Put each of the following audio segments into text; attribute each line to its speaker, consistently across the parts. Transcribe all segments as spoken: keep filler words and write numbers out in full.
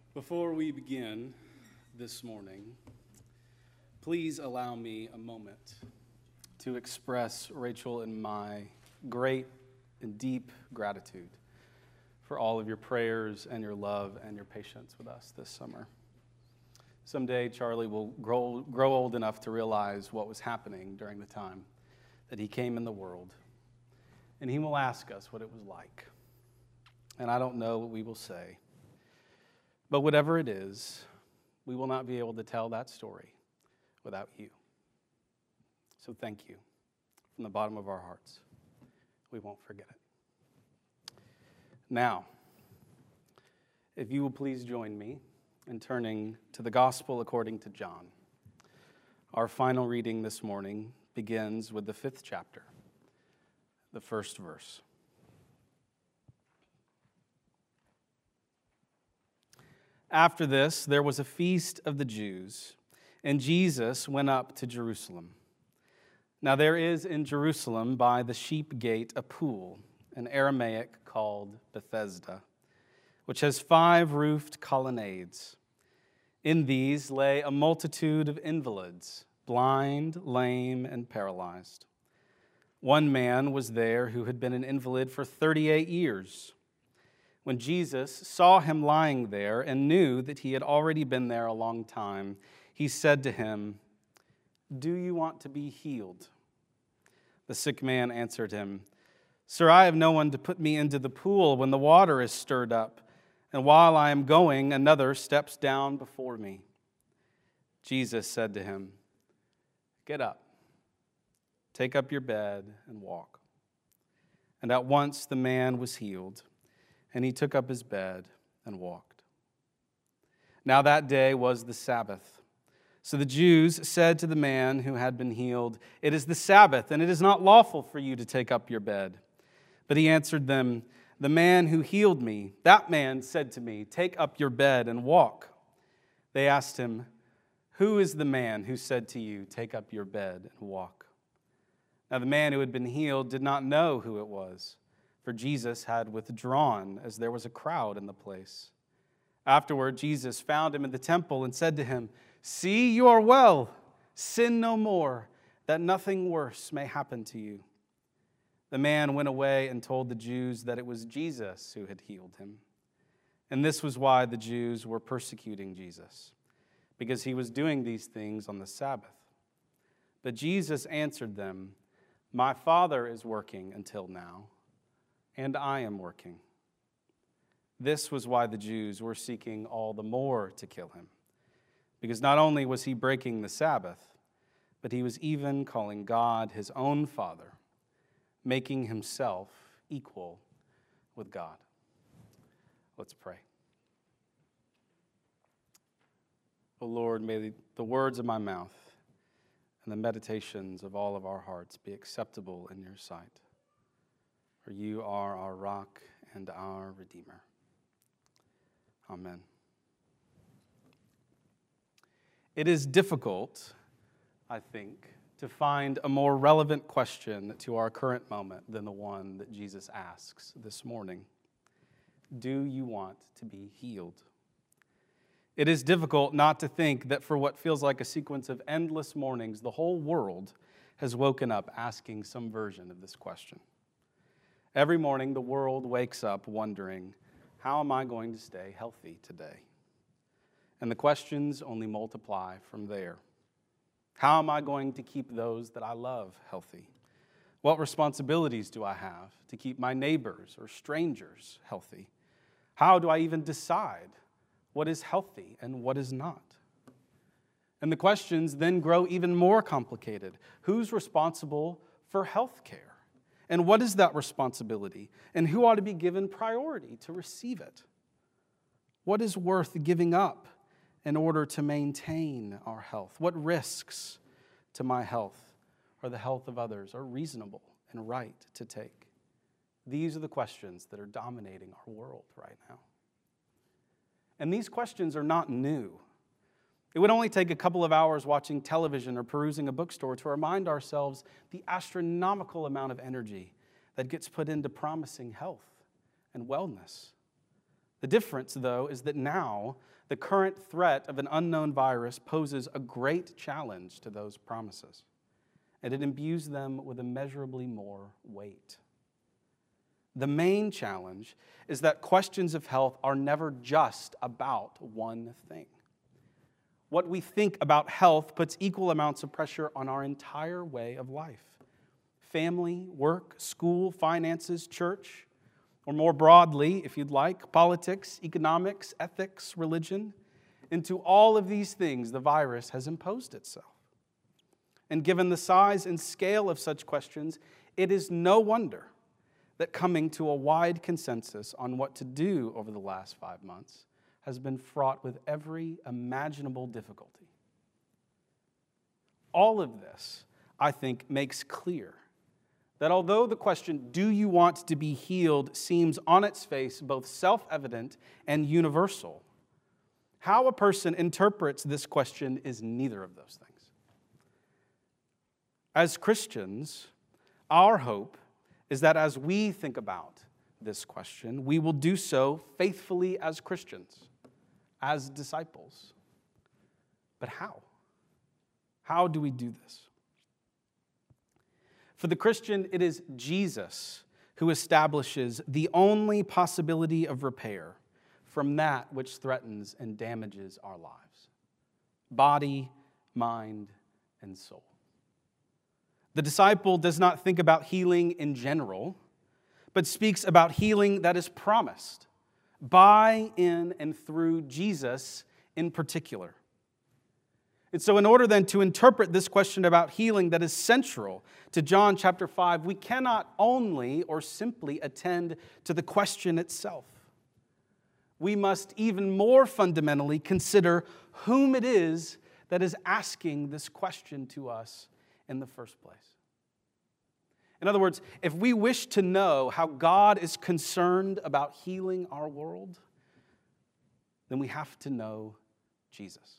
Speaker 1: Before we begin this morning, please allow me a moment to express Rachel and my great and deep gratitude for all of your prayers and your love and your patience with us this summer. Someday, Charlie will grow, grow old enough to realize what was happening during the time that he came in the world, and he will ask us what it was like. And I don't know what we will say. But whatever it is, we will not be able to tell that story without you. So thank you from the bottom of our hearts. We won't forget it. Now, if you will please join me in turning to the Gospel according to John. Our final reading this morning begins with the fifth chapter, the first verse. After this, there was a feast of the Jews, and Jesus went up to Jerusalem. Now there is in Jerusalem by the sheep gate a pool, in Aramaic called Bethesda, which has five roofed colonnades. In these lay a multitude of invalids, blind, lame, and paralyzed. One man was there who had been an invalid for thirty-eight years. When Jesus saw him lying there and knew that he had already been there a long time, he said to him, "Do you want to be healed?" The sick man answered him, "Sir, I have no one to put me into the pool when the water is stirred up, and while I am going, another steps down before me." Jesus said to him, "Get up, take up your bed, and walk." And at once the man was healed. And he took up his bed and walked. Now that day was the Sabbath. So the Jews said to the man who had been healed, "It is the Sabbath, and it is not lawful for you to take up your bed." But he answered them, "The man who healed me, that man said to me, 'Take up your bed and walk.'" They asked him, "Who is the man who said to you, 'Take up your bed and walk'?" Now the man who had been healed did not know who it was, for Jesus had withdrawn, as there was a crowd in the place. Afterward, Jesus found him in the temple and said to him, "See, you are well. Sin no more, that nothing worse may happen to you." The man went away and told the Jews that it was Jesus who had healed him. And this was why the Jews were persecuting Jesus, because he was doing these things on the Sabbath. But Jesus answered them, "My Father is working until now, and I am working." This was why the Jews were seeking all the more to kill him, because not only was he breaking the Sabbath, but he was even calling God his own Father, making himself equal with God. Let's pray. O Lord, may the words of my mouth and the meditations of all of our hearts be acceptable in your sight. For you are our rock and our Redeemer. Amen. It is difficult, I think, to find a more relevant question to our current moment than the one that Jesus asks this morning. Do you want to be healed? It is difficult not to think that for what feels like a sequence of endless mornings, the whole world has woken up asking some version of this question. Every morning, the world wakes up wondering, how am I going to stay healthy today? And the questions only multiply from there. How am I going to keep those that I love healthy? What responsibilities do I have to keep my neighbors or strangers healthy? How do I even decide what is healthy and what is not? And the questions then grow even more complicated. Who's responsible for health care? And what is that responsibility? And who ought to be given priority to receive it? What is worth giving up in order to maintain our health? What risks to my health or the health of others are reasonable and right to take? These are the questions that are dominating our world right now. And these questions are not new. It would only take a couple of hours watching television or perusing a bookstore to remind ourselves the astronomical amount of energy that gets put into promising health and wellness. The difference, though, is that now the current threat of an unknown virus poses a great challenge to those promises, and it imbues them with immeasurably more weight. The main challenge is that questions of health are never just about one thing. What we think about health puts equal amounts of pressure on our entire way of life. Family, work, school, finances, church, or more broadly, if you'd like, politics, economics, ethics, religion. Into all of these things, the virus has imposed itself. And given the size and scale of such questions, it is no wonder that coming to a wide consensus on what to do over the last five months has been fraught with every imaginable difficulty. All of this, I think, makes clear that although the question, do you want to be healed, seems on its face both self-evident and universal, how a person interprets this question is neither of those things. As Christians, our hope is that as we think about this question, we will do so faithfully as Christians, as disciples. But how? How do we do this? For the Christian, it is Jesus who establishes the only possibility of repair from that which threatens and damages our lives: body, mind, and soul. The disciple does not think about healing in general, but speaks about healing that is promised by, in, and through Jesus in particular. And so in order then to interpret this question about healing that is central to John chapter five, we cannot only or simply attend to the question itself. We must even more fundamentally consider whom it is that is asking this question to us in the first place. In other words, if we wish to know how God is concerned about healing our world, then we have to know Jesus.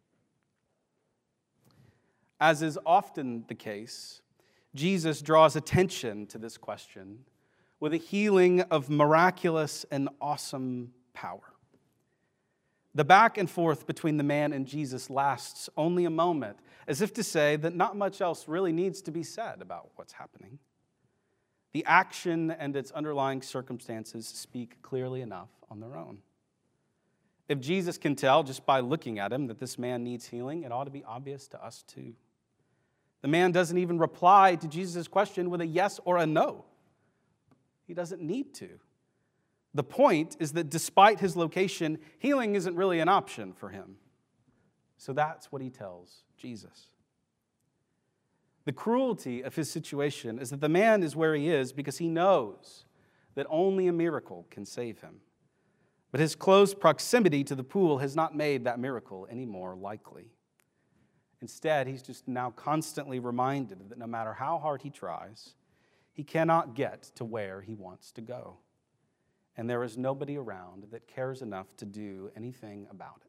Speaker 1: As is often the case, Jesus draws attention to this question with a healing of miraculous and awesome power. The back and forth between the man and Jesus lasts only a moment, as if to say that not much else really needs to be said about what's happening. The action and its underlying circumstances speak clearly enough on their own. If Jesus can tell just by looking at him that this man needs healing, it ought to be obvious to us too. The man doesn't even reply to Jesus' question with a yes or a no. He doesn't need to. The point is that despite his location, healing isn't really an option for him. So that's what he tells Jesus. The cruelty of his situation is that the man is where he is because he knows that only a miracle can save him. But his close proximity to the pool has not made that miracle any more likely. Instead, he's just now constantly reminded that no matter how hard he tries, he cannot get to where he wants to go. And there is nobody around that cares enough to do anything about it.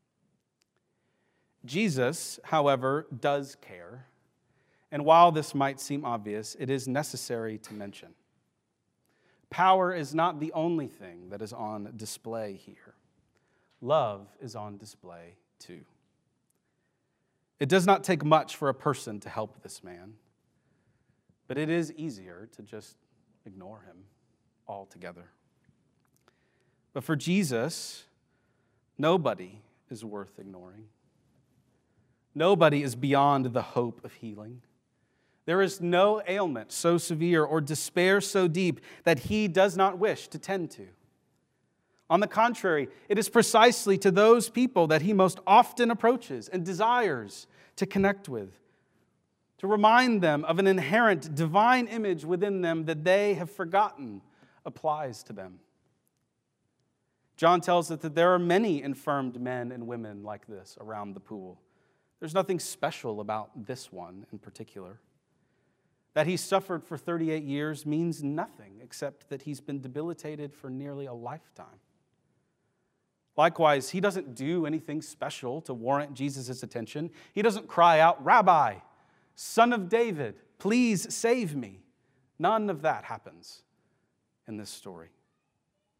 Speaker 1: Jesus, however, does care. And while this might seem obvious, it is necessary to mention. Power is not the only thing that is on display here. Love is on display too. It does not take much for a person to help this man, but it is easier to just ignore him altogether. But for Jesus, nobody is worth ignoring. Nobody is beyond the hope of healing. There is no ailment so severe or despair so deep that he does not wish to tend to. On the contrary, it is precisely to those people that he most often approaches and desires to connect with, to remind them of an inherent divine image within them that they have forgotten applies to them. John tells us that there are many infirmed men and women like this around the pool. There's nothing special about this one in particular. That he suffered for thirty-eight years means nothing except that he's been debilitated for nearly a lifetime. Likewise, he doesn't do anything special to warrant Jesus' attention. He doesn't cry out, "Rabbi, Son of David, please save me." None of that happens in this story.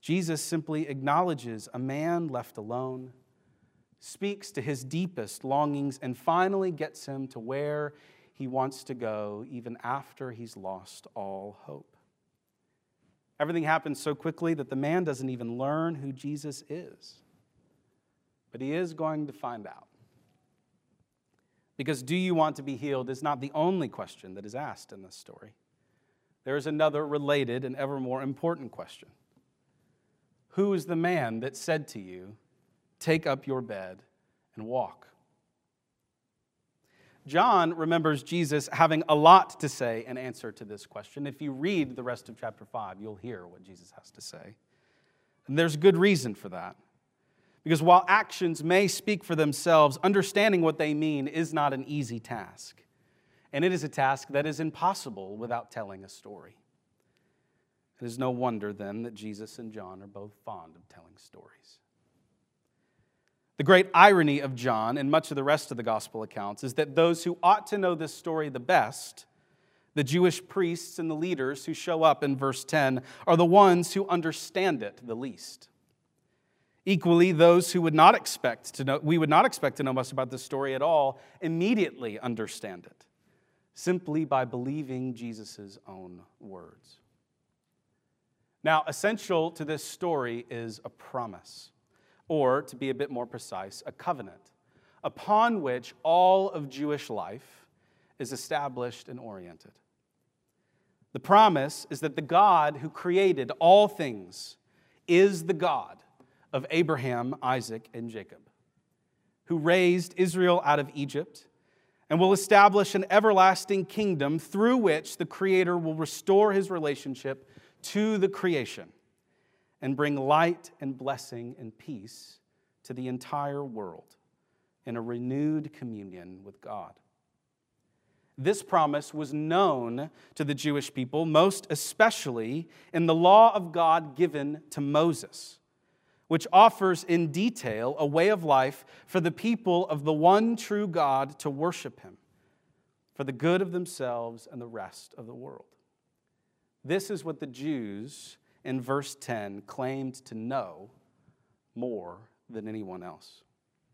Speaker 1: Jesus simply acknowledges a man left alone, speaks to his deepest longings, and finally gets him to where he wants to go, even after he's lost all hope. Everything happens so quickly that the man doesn't even learn who Jesus is. But he is going to find out. Because do you want to be healed is not the only question that is asked in this story. There is another related and ever more important question. Who is the man that said to you, "Take up your bed and walk"? John remembers Jesus having a lot to say in answer to this question. If you read the rest of chapter five, you'll hear what Jesus has to say. And there's good reason for that. Because while actions may speak for themselves, understanding what they mean is not an easy task. And it is a task that is impossible without telling a story. It is no wonder, then, that Jesus and John are both fond of telling stories. The great irony of John and much of the rest of the gospel accounts is that those who ought to know this story the best, the Jewish priests and the leaders who show up in verse ten, are the ones who understand it the least. Equally, those who would not expect to know, we would not expect to know much about this story at all, immediately understand it, simply by believing Jesus' own words. Now, essential to this story is a promise, or to be a bit more precise, a covenant, upon which all of Jewish life is established and oriented. The promise is that the God who created all things is the God of Abraham, Isaac, and Jacob, who raised Israel out of Egypt and will establish an everlasting kingdom through which the Creator will restore his relationship to the creation and bring light and blessing and peace to the entire world in a renewed communion with God. This promise was known to the Jewish people, most especially in the law of God given to Moses, which offers in detail a way of life for the people of the one true God to worship him for the good of themselves and the rest of the world. This is what the Jews in verse ten claimed to know more than anyone else.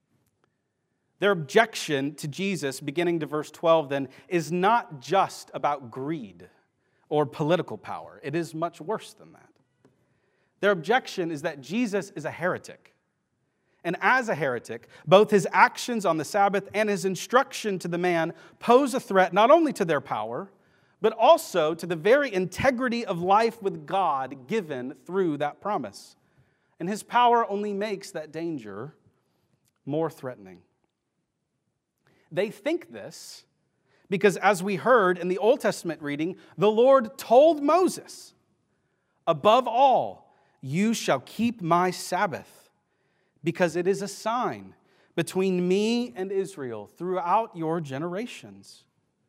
Speaker 1: Their objection to Jesus, beginning to verse twelve then, is not just about greed or political power. It is much worse than that. Their objection is that Jesus is a heretic. And as a heretic, both his actions on the Sabbath and his instruction to the man pose a threat not only to their power, but also to the very integrity of life with God given through that promise. And his power only makes that danger more threatening. They think this because, as we heard in the Old Testament reading, the Lord told Moses, "Above all, you shall keep my Sabbath, because it is a sign between me and Israel throughout your generations."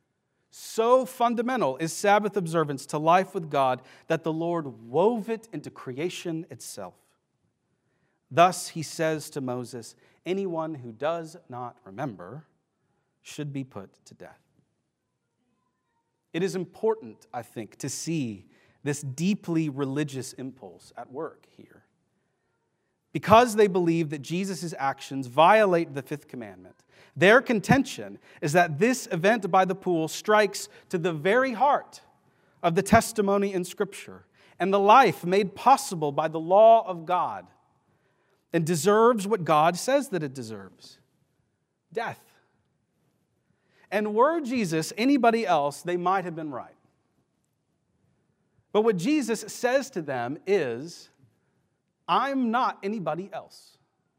Speaker 1: So fundamental is Sabbath observance to life with God that the Lord wove it into creation itself. Thus, he says to Moses, anyone who does not remember should be put to death. It is important, I think, to see this deeply religious impulse at work here. Because they believe that Jesus' actions violate the fifth commandment, their contention is that this event by the pool strikes to the very heart of the testimony in Scripture and the life made possible by the law of God, and deserves what God says that it deserves: death. And were Jesus anybody else, they might have been right. But what Jesus says to them is, I'm not anybody else.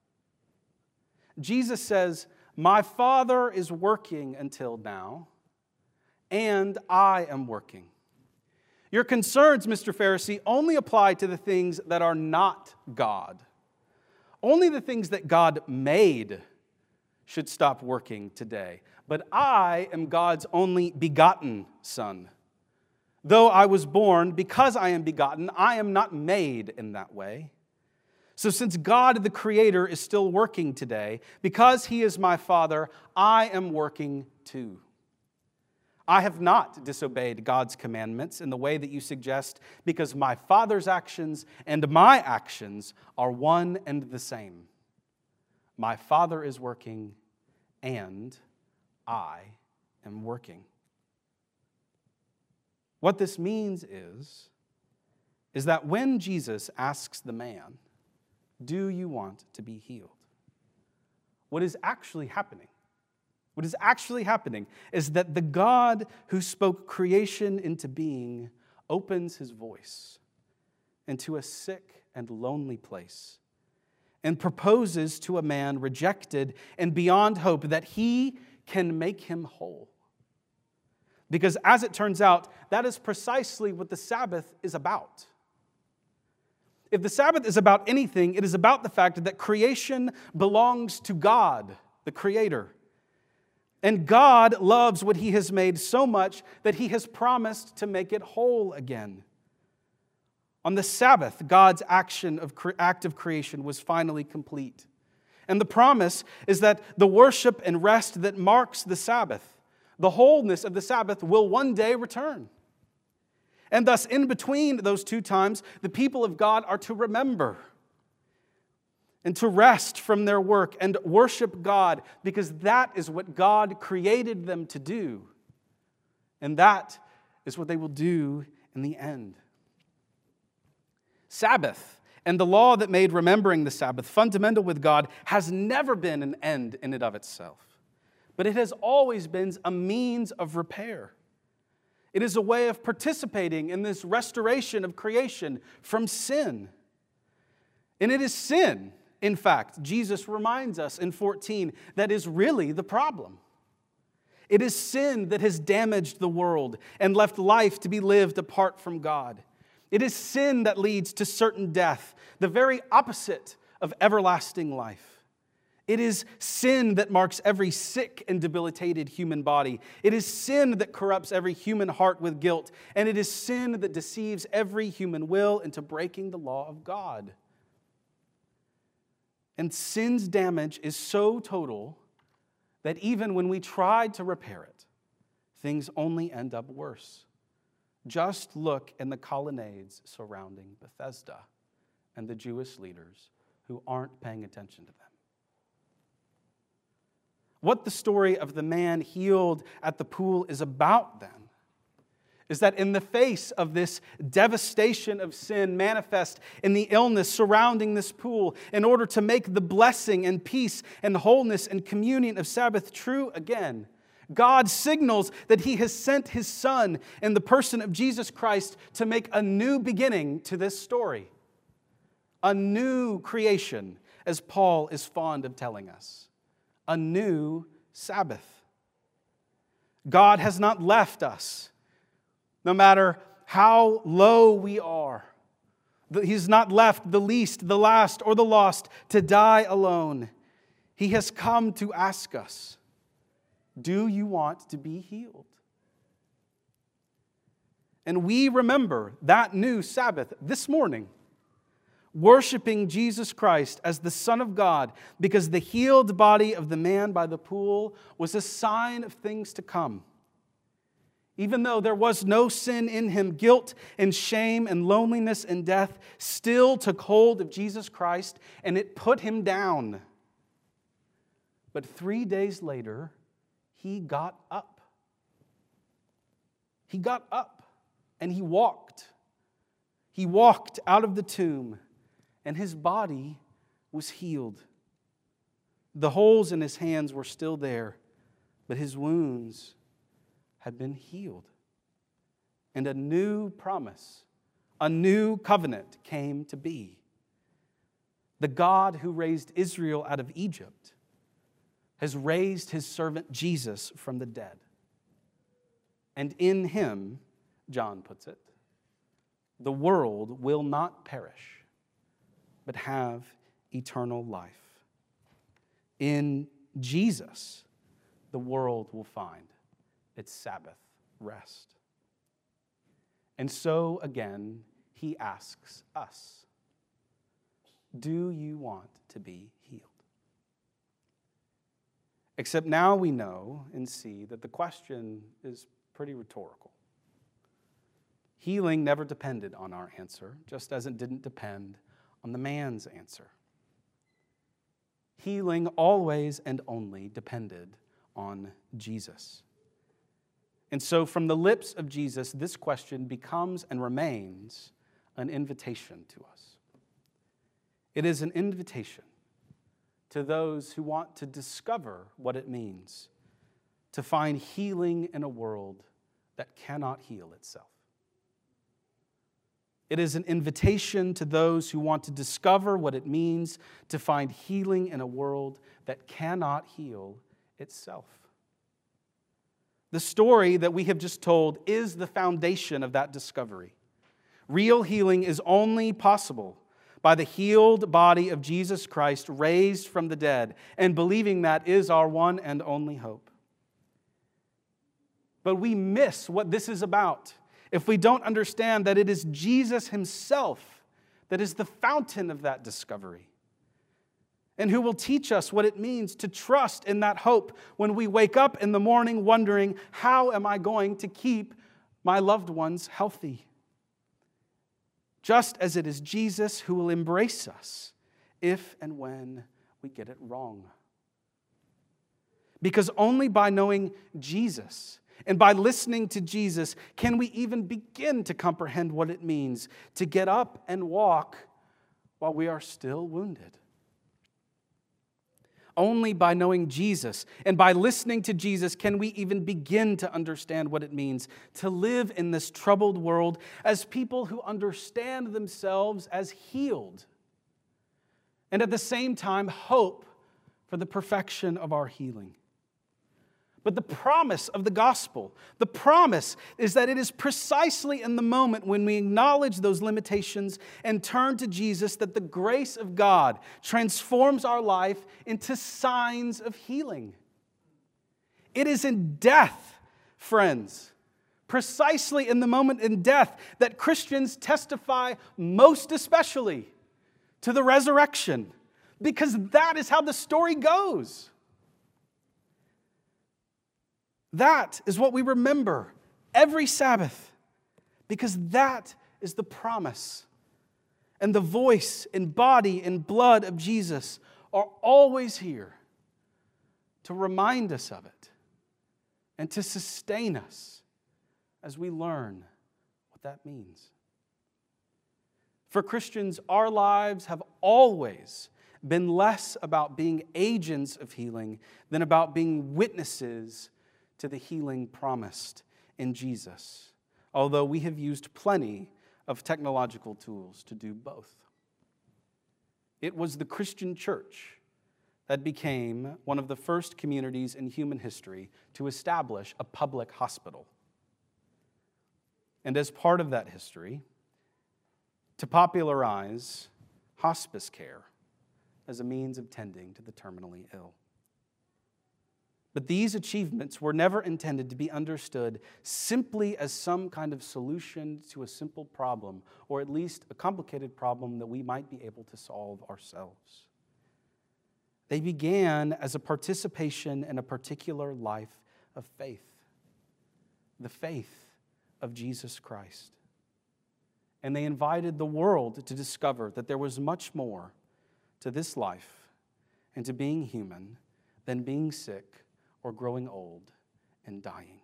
Speaker 1: Jesus says, my Father is working until now, and I am working. Your concerns, Mister Pharisee, only apply to the things that are not God. Only the things that God made should stop working today. But I am God's only begotten Son. Though I was born because I am begotten, I am not made in that way. So since God the Creator is still working today, because He is my Father, I am working too. I have not disobeyed God's commandments in the way that you suggest, because my Father's actions and my actions are one and the same. My Father is working, and I am working. What this means is, is that when Jesus asks the man, "Do you want to be healed?" what is actually happening, what is actually happening is that the God who spoke creation into being opens his voice into a sick and lonely place and proposes to a man rejected and beyond hope that he can make him whole. Because as it turns out, that is precisely what the Sabbath is about. If the Sabbath is about anything, it is about the fact that creation belongs to God, the Creator. And God loves what He has made so much that He has promised to make it whole again. On the Sabbath, God's action of act of creation was finally complete. And the promise is that the worship and rest that marks the Sabbath, the wholeness of the Sabbath, will one day return. And thus, in between those two times, the people of God are to remember and to rest from their work and worship God, because that is what God created them to do. And that is what they will do in the end. Sabbath and the law that made remembering the Sabbath fundamental with God has never been an end in and of itself, but it has always been a means of repair. It is a way of participating in this restoration of creation from sin. And it is sin, in fact, Jesus reminds us in fourteen, that is really the problem. It is sin that has damaged the world and left life to be lived apart from God. It is sin that leads to certain death, the very opposite of everlasting life. It is sin that marks every sick and debilitated human body. It is sin that corrupts every human heart with guilt. And it is sin that deceives every human will into breaking the law of God. And sin's damage is so total that even when we try to repair it, things only end up worse. Just look in the colonnades surrounding Bethesda and the Jewish leaders who aren't paying attention to them. What the story of the man healed at the pool is about, then, is that in the face of this devastation of sin manifest in the illness surrounding this pool, in order to make the blessing and peace and wholeness and communion of Sabbath true again, God signals that He has sent His Son in the person of Jesus Christ to make a new beginning to this story. A new creation, as Paul is fond of telling us. A new Sabbath. God has not left us, no matter how low we are. He's not left the least, the last, or the lost to die alone. He has come to ask us, do you want to be healed? And we remember that new Sabbath this morning, worshiping Jesus Christ as the Son of God, because the healed body of the man by the pool was a sign of things to come. Even though there was no sin in him, guilt and shame and loneliness and death still took hold of Jesus Christ, and it put him down. But three days later, he got up. He got up and he walked. He walked out of the tomb, and his body was healed. The holes in his hands were still there, but his wounds had been healed. And a new promise, a new covenant came to be. The God who raised Israel out of Egypt has raised His servant Jesus from the dead. And in Him, John puts it, the world will not perish, but have eternal life. In Jesus, the world will find its Sabbath rest. And so again, He asks us, do you want to be healed? Except now we know and see that the question is pretty rhetorical. Healing never depended on our answer, just as it didn't depend on the man's answer. Healing always and only depended on Jesus. And so from the lips of Jesus, this question becomes and remains an invitation to us. It is an invitation to those who want to discover what it means to find healing in a world that cannot heal itself. It is an invitation to those who want to discover what it means to find healing in a world that cannot heal itself. The story that we have just told is the foundation of that discovery. Real healing is only possible by the healed body of Jesus Christ raised from the dead, and believing that is our one and only hope. But we miss what this is about if we don't understand that it is Jesus himself that is the fountain of that discovery, and who will teach us what it means to trust in that hope when we wake up in the morning wondering, how am I going to keep my loved ones healthy? Just as it is Jesus who will embrace us if and when we get it wrong. Because only by knowing Jesus and by listening to Jesus can we even begin to comprehend what it means to get up and walk while we are still wounded. Only by knowing Jesus and by listening to Jesus can we even begin to understand what it means to live in this troubled world as people who understand themselves as healed, and at the same time hope for the perfection of our healing. But the promise of the gospel, the promise is that it is precisely in the moment when we acknowledge those limitations and turn to Jesus that the grace of God transforms our life into signs of healing. It is in death, friends, precisely in the moment in death that Christians testify most especially to the resurrection, because that is how the story goes. That is what we remember every Sabbath, because that is the promise. And the voice and body and blood of Jesus are always here to remind us of it and to sustain us as we learn what that means. For Christians, our lives have always been less about being agents of healing than about being witnesses to the healing promised in Jesus, although we have used plenty of technological tools to do both. It was the Christian church that became one of the first communities in human history to establish a public hospital. And as part of that history, to popularize hospice care as a means of tending to the terminally ill. But these achievements were never intended to be understood simply as some kind of solution to a simple problem, or at least a complicated problem that we might be able to solve ourselves. They began as a participation in a particular life of faith, the faith of Jesus Christ. And they invited the world to discover that there was much more to this life and to being human than being sick or growing old and dying.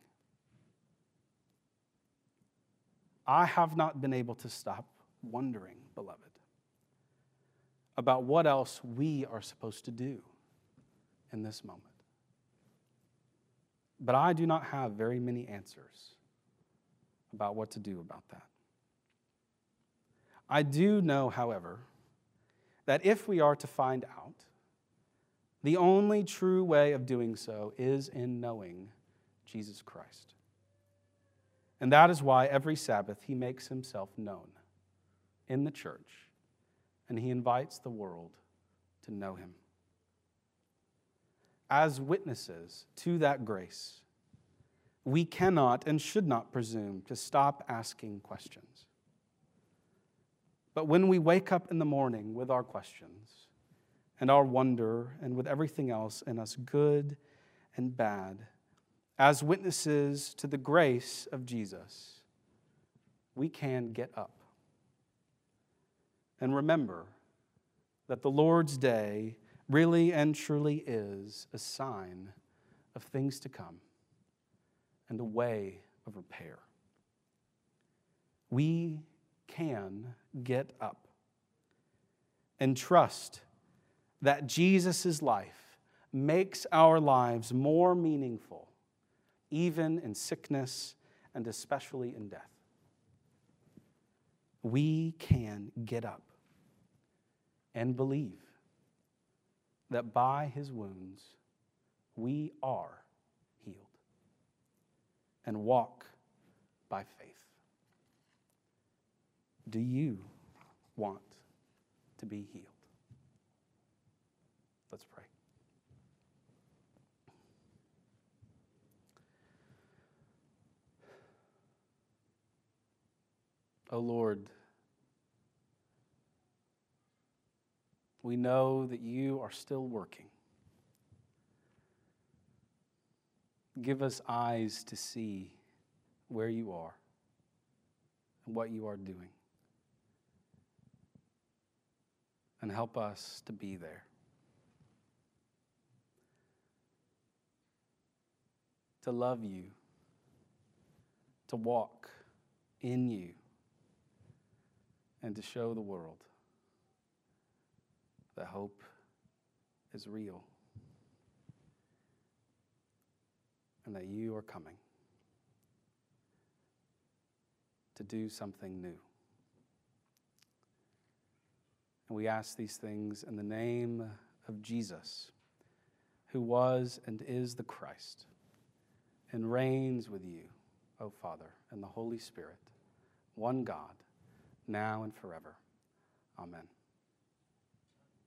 Speaker 1: I have not been able to stop wondering, beloved, about what else we are supposed to do in this moment. But I do not have very many answers about what to do about that. I do know, however, that if we are to find out, the only true way of doing so is in knowing Jesus Christ. And that is why every Sabbath he makes himself known in the church, and he invites the world to know him. As witnesses to that grace, we cannot and should not presume to stop asking questions. But when we wake up in the morning with our questions and our wonder and with everything else in us, good and bad, as witnesses to the grace of Jesus, we can get up. And remember that the Lord's Day really and truly is a sign of things to come and a way of repair. We can get up and trust that Jesus' life makes our lives more meaningful, even in sickness and especially in death. We can get up and believe that by his wounds we are healed and walk by faith. Do you want to be healed? Let's pray. O Lord, we know that you are still working. Give us eyes to see where you are and what you are doing. And help us to be there. To love you, to walk in you, and to show the world that hope is real and that you are coming to do something new. And we ask these things in the name of Jesus, who was and is the Christ, and reigns with you, O Father, and the Holy Spirit, one God, now and forever. Amen.